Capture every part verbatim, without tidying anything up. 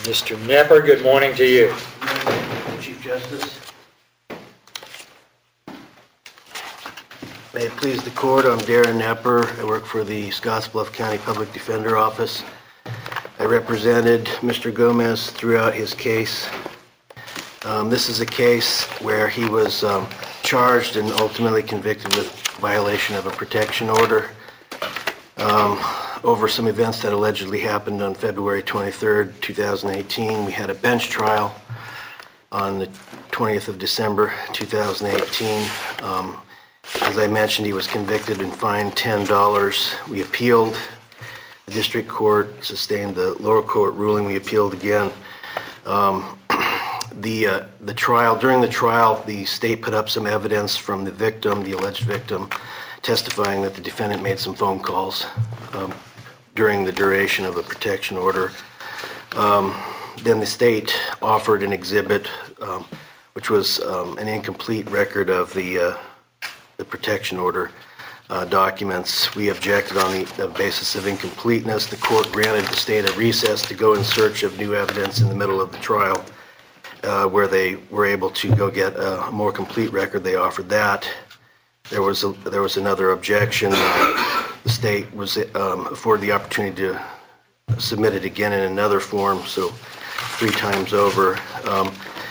Mister Knepper, good morning to you. Chief Justice. May it please the court, I'm Darren Knepper. I work for the Scottsbluff County Public Defender Office. I represented Mister Gomez throughout his case. Um, this is a case where he was um, charged and ultimately convicted with violation of a protection order um, over some events that allegedly happened on February twenty-third, two thousand eighteen. We had a bench trial on the twentieth of December, two thousand eighteen. Um, as I mentioned, he was convicted and fined ten dollars. We appealed. The district court sustained the lower court ruling. We appealed again. Um, the uh, the trial, during the trial, the state put up some evidence from the victim, the alleged victim, testifying that the defendant made some phone calls um, during the duration of a protection order. Um, then the state offered an exhibit, um, which was um, an incomplete record of the uh, the protection order uh, documents. We objected on the, the basis of incompleteness. The court granted the state a recess to go in search of new evidence in the middle of the trial, uh, where they were able to go get a more complete record. They offered that. There was a, there was another objection. Uh, the state was um, afforded the opportunity to submit it again in another form, so three times over. Um,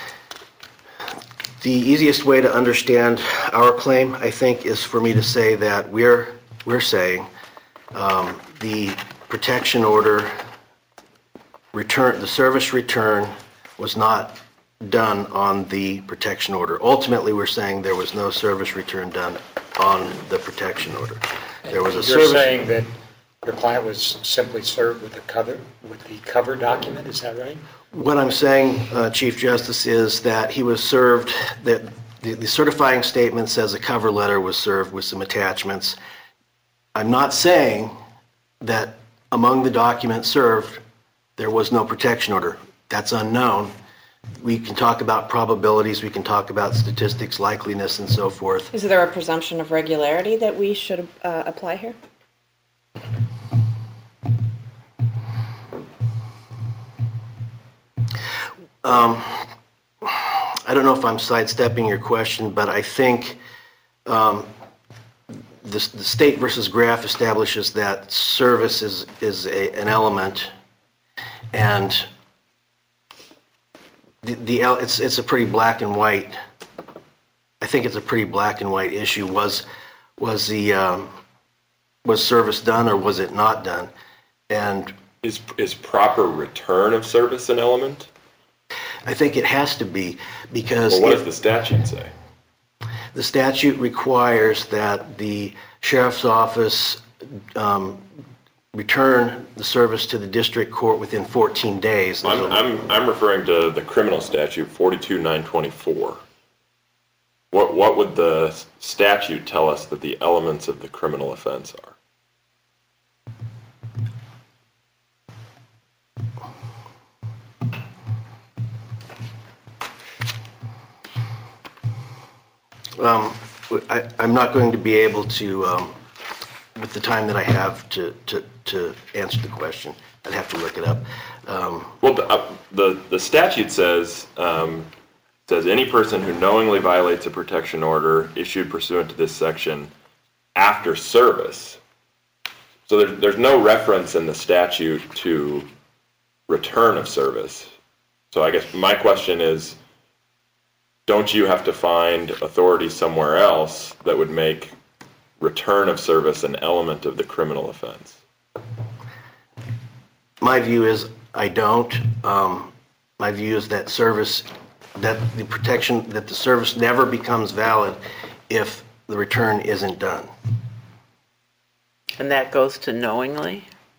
The easiest way to understand our claim, I think, is for me to say that we're we're saying um, the protection order return, the service return was not done on the protection order. Ultimately, we're saying there was no service return done on the protection order. There was a You're service. saying that your client was simply served with the cover, with the cover document, is that right? What I'm saying, uh, Chief Justice, is that he was served, that the, the certifying statement says a cover letter was served with some attachments. I'm not saying that among the documents served, there was no protection order. That's unknown. We can talk about probabilities, we can talk about statistics, likeliness, and so forth. Is there a presumption of regularity that we should uh, apply here? Um, I don't know if I'm sidestepping your question, but I think um, the, the state versus Graff establishes that service is, is a, an element, and the, the it's it's a pretty black and white. I think it's a pretty black and white issue. Was was the um, was service done or was it not done? And is is proper return of service an element? I think it has to be, because well, what if, does the statute say? The statute requires that the sheriff's office um, return the service to the district court within fourteen days. I'm, I'm, I'm referring to the criminal statute, forty-two nine twenty-four. What, what would the statute tell us that the elements of the criminal offense are? Um, I, I'm not going to be able to, um, with the time that I have to, to, to answer the question. I'd have to look it up. Um, well, the, uh, the, the statute says, um, says any person who knowingly violates a protection order issued pursuant to this section after service. So there, there's no reference in the statute to return of service. So I guess my question is, don't you have to find authority somewhere else that would make return of service an element of the criminal offense? My view is I don't. Um, my view is that service, that the protection, that the service never becomes valid if the return isn't done. And that goes to knowingly?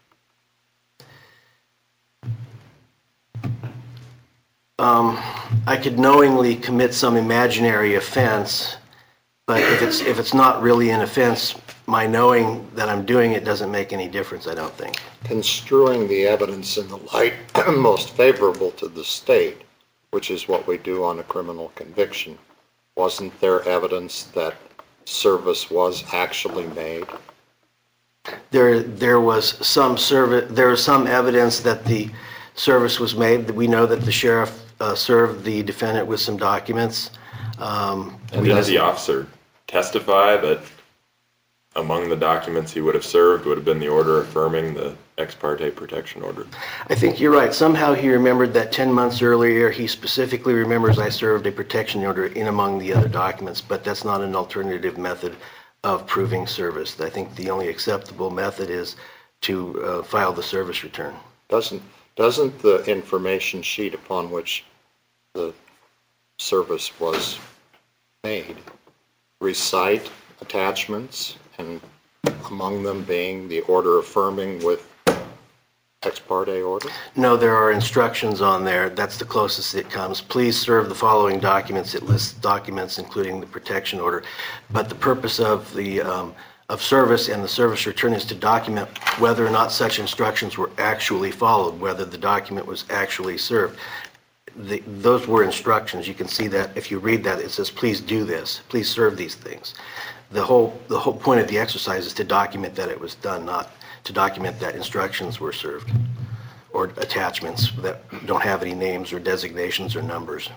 Um, I could knowingly commit some imaginary offense, but if it's if it's not really an offense, my knowing that I'm doing it doesn't make any difference, I don't think. Construing the evidence in the light most favorable to the state, which is what we do on a criminal conviction, wasn't there evidence that service was actually made? There there was some service, there was some evidence that the service was made. We know that the sheriff uh, served the defendant with some documents. Um, And we- did the officer testify that among the documents he would have served would have been the order affirming the ex parte protection order? I think you're right. Somehow he remembered that ten months earlier. He specifically remembers I served a protection order in among the other documents, but that's not an alternative method of proving service. I think the only acceptable method is to uh, file the service return. Doesn't, doesn't the information sheet upon which the service was made recite attachments, and among them being the order affirming with ex parte order? No, there are instructions on there. That's the closest it comes. Please serve the following documents. It lists documents including the protection order. But the purpose of the um, of service and the service return is to document whether or not such instructions were actually followed, whether the document was actually served. The, those were instructions. You can see that if you read that, it says, please do this, please serve these things. The whole, the whole point of the exercise is to document that it was done, not to document that instructions were served or attachments that don't have any names or designations or numbers.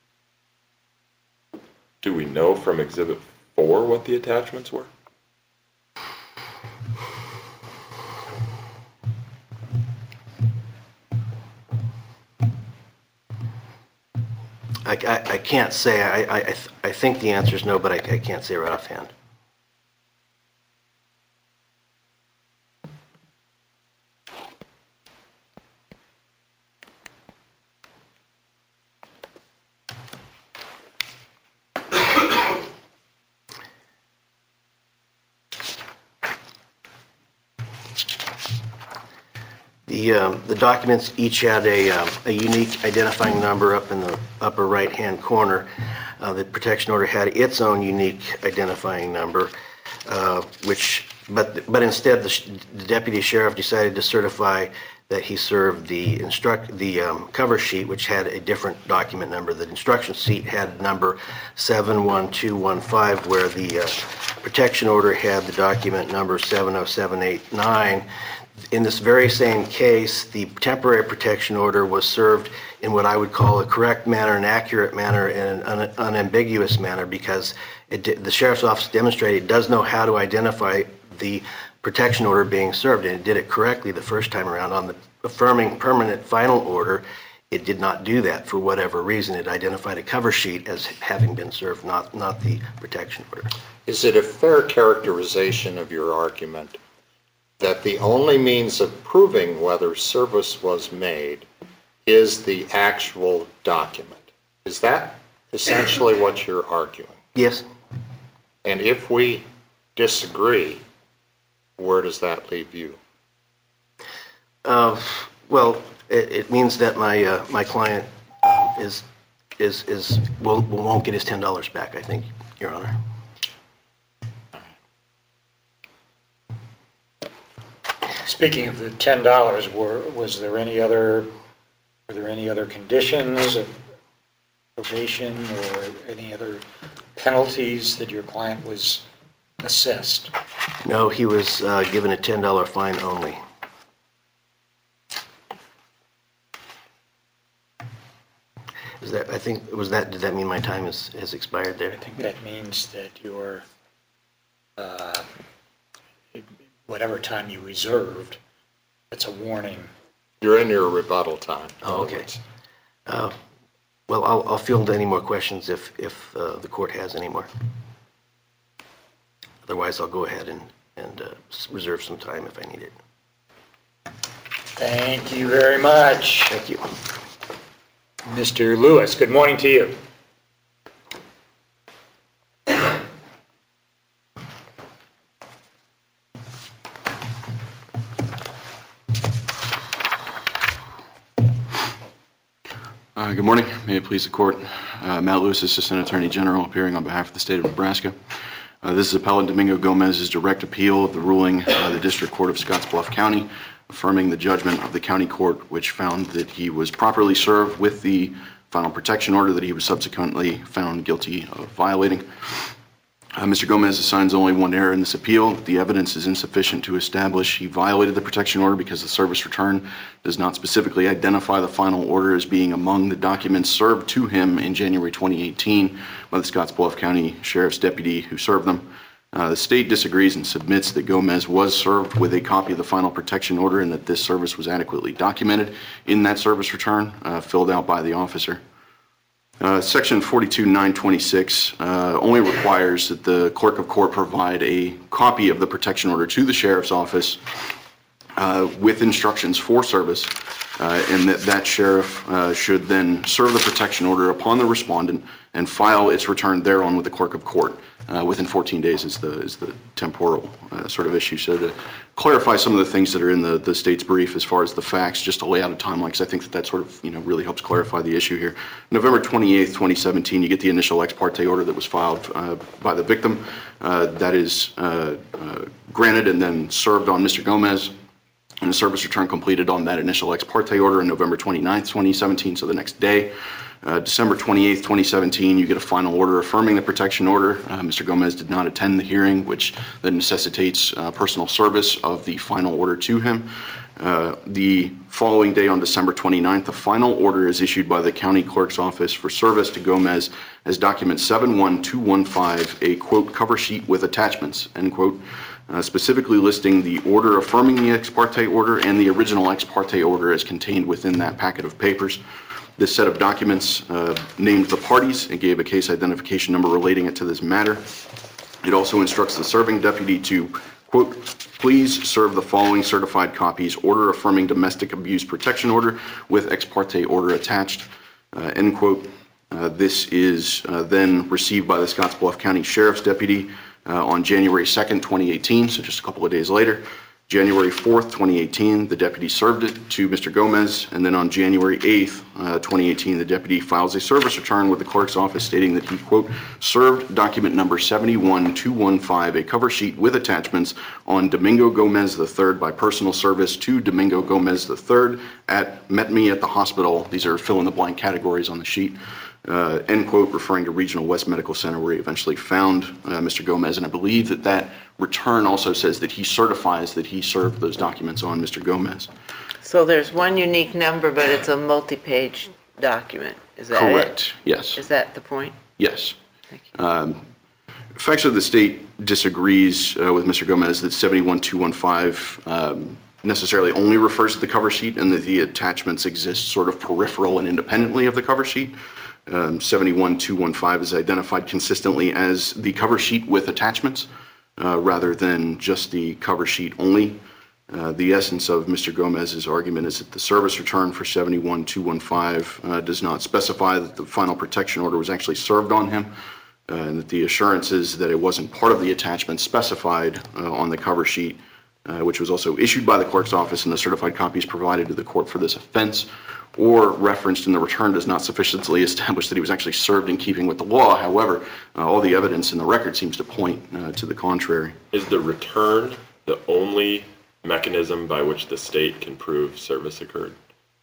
Do we know from Exhibit four what the attachments were? I, I, I can't say. I, I, I th- I think the answer is no, but I, I can't say right offhand. The, um, the documents each had a, um, a unique identifying number up in the upper right-hand corner. Uh, the protection order had its own unique identifying number, uh, which, but, but instead the, sh- the deputy sheriff decided to certify that he served the instruct, the um, cover sheet, which had a different document number. The instruction sheet had number seven one two one five, where the uh, protection order had the document number seven oh seven eight nine. In this very same case, the temporary protection order was served in what I would call a correct manner, an accurate manner, and an un- unambiguous manner, because it did, the sheriff's office demonstrated it does know how to identify the protection order being served, and it did it correctly the first time around. On the affirming permanent final order, it did not do that for whatever reason. It identified a cover sheet as having been served, not, not the protection order. Is it a fair characterization of your argument that the only means of proving whether service was made is the actual document? Is that essentially what you're arguing? Yes. And if we disagree, where does that leave you? Uh, well, it, it means that my uh, my client uh, is is is will won't get his ten dollars back, I think, Your Honor. Speaking of the ten dollars, were, was there any other, were there any other conditions of probation or any other penalties that your client was assessed? No, he was uh, given a ten dollar fine only. Is that, I think, was that, did that mean my time has, has expired there? I think that means that your, uh, whatever time you reserved, it's a warning. You're in your rebuttal time. Oh, okay. Uh, Well, I'll, I'll field any more questions if, if uh, the court has any more. Otherwise, I'll go ahead and, and uh, reserve some time if I need it. Thank you very much. Thank you. Mister Lewis, good morning to you. Uh, Good morning. May it please the court. Uh, Matt Lewis, Assistant Attorney General, appearing on behalf of the state of Nebraska. Uh, This is Appellant Domingo Gomez's direct appeal of the ruling of the District Court of Scottsbluff County, affirming the judgment of the county court, which found that he was properly served with the final protection order that he was subsequently found guilty of violating. Uh, Mister Gomez assigns only one error in this appeal. The evidence is insufficient to establish he violated the protection order because the service return does not specifically identify the final order as being among the documents served to him in January twenty eighteen by the Scottsbluff County Sheriff's deputy who served them. Uh, the state disagrees and submits that Gomez was served with a copy of the final protection order and that this service was adequately documented in that service return uh, filled out by the officer. Uh, Section forty-two nine twenty-six uh, only requires that the clerk of court provide a copy of the protection order to the sheriff's office uh, with instructions for service, uh, and that that sheriff uh, should then serve the protection order upon the respondent and file its return thereon with the clerk of court. Uh, within fourteen days is the is the temporal uh, sort of issue. So to clarify some of the things that are in the, the state's brief as far as the facts, just to lay out a timeline, because I think that that sort of, you know, really helps clarify the issue here. November twenty-eighth, twenty seventeen, you get the initial ex parte order that was filed uh, by the victim. Uh, that is uh, uh, granted and then served on Mister Gomez, and the service return completed on that initial ex parte order on November twenty-ninth, twenty seventeen, so the next day. Uh, December twenty-eighth, twenty seventeen, you get a final order affirming the protection order. Uh, Mister Gomez did not attend the hearing, which then necessitates uh, personal service of the final order to him. Uh, the following day, on December twenty-ninth, the final order is issued by the county clerk's office for service to Gomez as document seven one two one five, a quote cover sheet with attachments, end quote, uh, specifically listing the order affirming the ex parte order and the original ex parte order as contained within that packet of papers. This set of documents uh, named the parties and gave a case identification number relating it to this matter. It also instructs the serving deputy to, quote, please serve the following certified copies, order affirming domestic abuse protection order with ex parte order attached, uh, end quote. Uh, this is uh, then received by the Scottsbluff County Sheriff's deputy uh, on January second, twenty eighteen, so just a couple of days later. January fourth, twenty eighteen, the deputy served it to Mister Gomez, and then on January eighth, uh, twenty eighteen, the deputy files a service return with the clerk's office stating that he, quote, served document number seven one two one five, a cover sheet with attachments on Domingo Gomez the third by personal service to Domingo Gomez the third at Met Me at the hospital. These are fill-in-the-blank categories on the sheet. Uh, end quote, referring to Regional West Medical Center, where he eventually found uh, Mister Gomez. And I believe that that return also says that he certifies that he served those documents on Mister Gomez. So there's one unique number, but it's a multi-page document. Is that it? Correct, yes. Is that the point? Yes. Thank you. Um, Facts of the state disagrees uh, with Mister Gomez that seven one two one five um, necessarily only refers to the cover sheet and that the attachments exist sort of peripheral and independently of the cover sheet. Um, seven one two one five is identified consistently as the cover sheet with attachments uh, rather than just the cover sheet only. Uh, the essence of Mister Gomez's argument is that the service return for seven one two one five uh, does not specify that the final protection order was actually served on him, uh, and that the assurances that it wasn't part of the attachment specified uh, on the cover sheet, uh, which was also issued by the clerk's office and the certified copies provided to the court for this offense, or referenced in the return does not sufficiently establish that he was actually served in keeping with the law. However, uh, all the evidence in the record seems to point uh, to the contrary. Is the return the only mechanism by which the state can prove service occurred?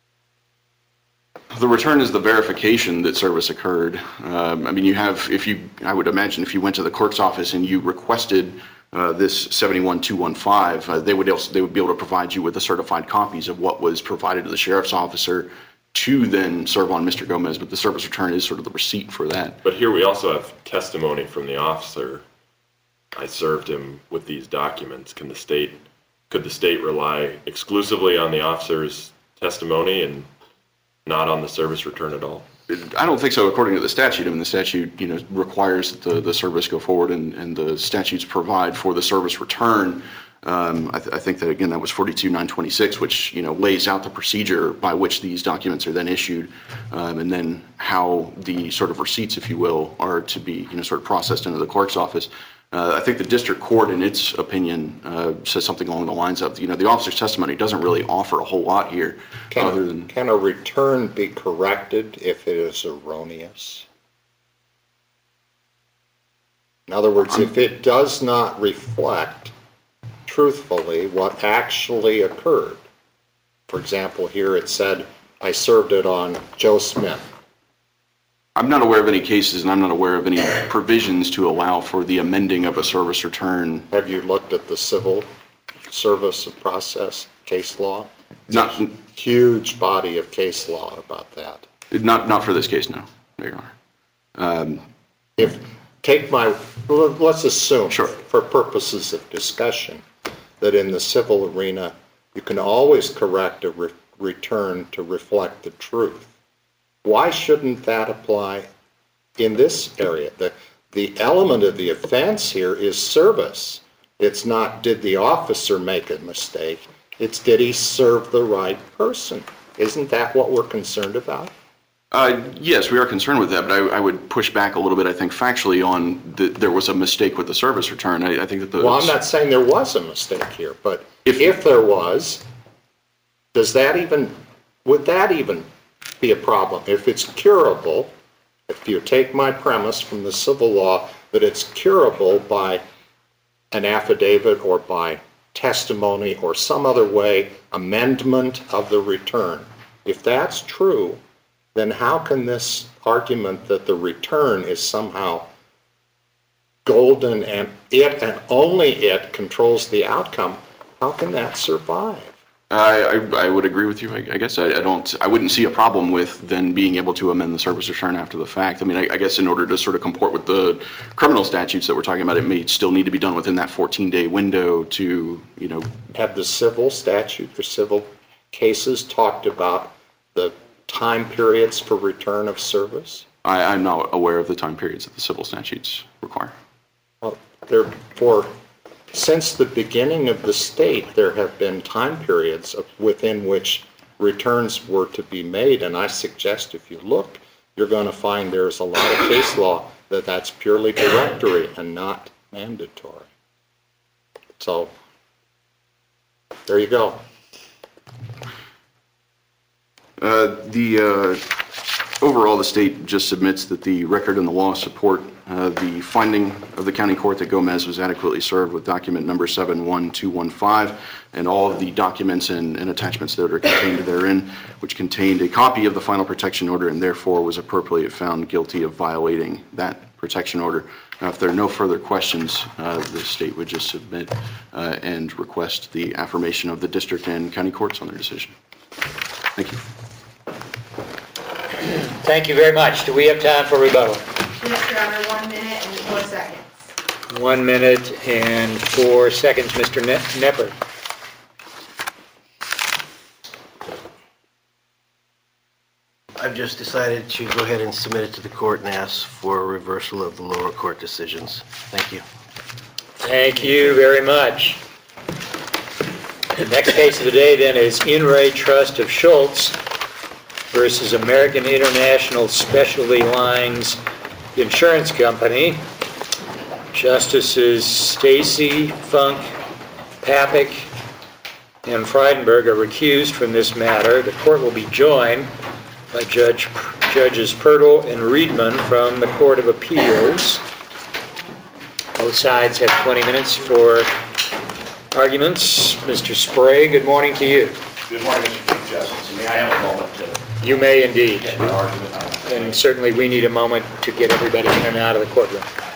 The return is the verification that service occurred. Um, I mean, you have, if you, I would imagine if you went to the clerk's office and you requested uh, this seven one two one five, uh, they would also, they would be able to provide you with the certified copies of what was provided to the sheriff's officer to then serve on Mister Gomez, but the service return is sort of the receipt for that. But here we also have testimony from the officer. I served him with these documents. Can the state, could the state rely exclusively on the officer's testimony and not on the service return at all? I don't think so, according to the statute. I mean, the statute, you know, requires that the, the service go forward, and, and the statutes provide for the service return. Um, I, th- I think that, again, that was forty-two nine twenty-six, which, you know, lays out the procedure by which these documents are then issued, um, and then how the sort of receipts, if you will, are to be, you know, sort of processed into the clerk's office. Uh, I think the district court, in its opinion, uh, says something along the lines of, you know, the officer's testimony doesn't really offer a whole lot here. Can, other than, can a return be corrected if it is erroneous? In other words, if it does not reflect truthfully what actually occurred. For example, here it said, I served it on Joe Smith. I'm not aware of any cases, and I'm not aware of any provisions to allow for the amending of a service return. Have you looked at the civil service process case law? Not, Huge body of case law about that. not, not for this case, no, no, Your Honor. Um, If, take my, well, let's assume, Sure. for purposes of discussion, that in the civil arena, you can always correct a re- return to reflect the truth. Why shouldn't that apply in this area? The, the element of the offense here is service. It's not, did the officer make a mistake? It's, did he serve the right person? Isn't that what we're concerned about? Uh, Yes, we are concerned with that, but I, I would push back a little bit, I think, factually on the, there was a mistake with the service return. I, I think that the... Well, I'm not saying there was a mistake here, but If- if there was, does that even, would that even be a problem? If it's curable, if you take my premise from the civil law that it's curable by an affidavit or by testimony or some other way, amendment of the return, if that's true, then how can this argument that the return is somehow golden and it and only it controls the outcome, how can that survive? I, I, I would agree with you. I, I guess I, I don't, I wouldn't see a problem with then being able to amend the service return after the fact. I mean, I, I guess in order to sort of comport with the criminal statutes that we're talking about, it may still need to be done within that fourteen-day window to, you know, Have the civil statute or civil cases talked about the time periods for return of service? I, I'm not aware of the time periods that the civil statutes require. Well, therefore, since the beginning of the state, there have been time periods of- within which returns were to be made, and I suggest if you look, you're going to find there's a lot of case law that that's purely directory and not mandatory. So, there you go. Uh, The, uh, overall, the state just submits that the record and the law support uh, the finding of the county court that Gomez was adequately served with document number seven one two one five and all of the documents and and attachments that are contained therein, which contained a copy of the final protection order and therefore was appropriately found guilty of violating that protection order. Now, if there are no further questions, uh, the state would just submit uh, and request the affirmation of the district and county courts on their decision. Thank you. Thank you very much. Do we have time for rebuttal? Yes, Your Honor, one minute and four seconds. One minute and four seconds, Mister Ne- Knepper. I've just decided to go ahead and submit it to the court and ask for a reversal of the lower court decisions. Thank you. Thank you very much. The next case of the day then is In Re Trust of Schultz versus American International Specialty Lines Insurance Company. Justices Stacy, Funk, Papik, and Frydenberg are recused from this matter. The court will be joined by Judge, Judges Pirtle and Riedman from the Court of Appeals. Both sides have twenty minutes for arguments. Mister Sprague, good morning to you. Good morning, Mister Chief Justice. May I have a moment to You may indeed. get my argument out? And certainly we need a moment to get everybody in and out of the courtroom.